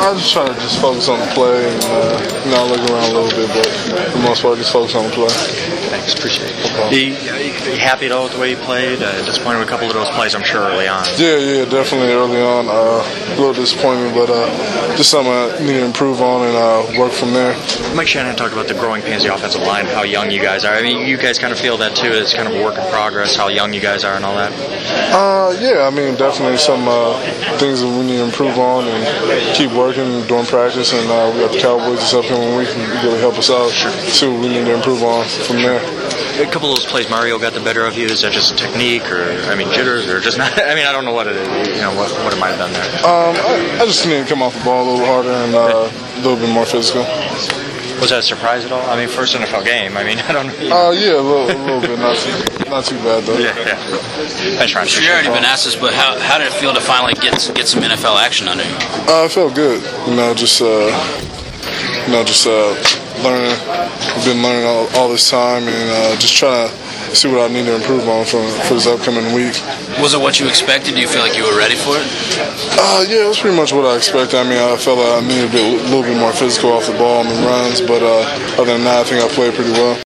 I just try to focus on the play and look around a little bit, but for the most part, just focus on the play. Thanks, appreciate it. You happy at all with the way you played? Disappointed with a couple of those plays, I'm sure, early on. Yeah, definitely early on. A little disappointment, but just something I need to improve on and work from there. Mike Shanahan talked about the growing pains of the offensive line, how young you guys are. I mean, you guys kind of feel that too. It's kind of a work in progress, how young you guys are and all that. Yeah, I mean, definitely some things that we need to improve on and keep working during practice. And we got the Cowboys this upcoming week and really help us out. Sure. See what we need to improve on from there. A couple of those plays, Mario got the better of you. Is that just technique, or jitters, or just not? I mean, I don't know what it is. What it might have done there. I just need to come off the ball a little harder and a little bit more physical. Was that a surprise at all? I mean, first NFL game. I mean, I don't know. Yeah, a little bit. Not too bad though. Yeah. Thanks, Ryan. Sure, you already been asked this, but how did it feel to finally get some NFL action under you? It felt good. Learning. I've been learning all this time and just trying to see what I need to improve on for this upcoming week. Was it what you expected? Do you feel like you were ready for it? Yeah, it was pretty much what I expected. I mean, I felt like I needed a little bit more physical off the ball on the runs, but other than that, I think I played pretty well.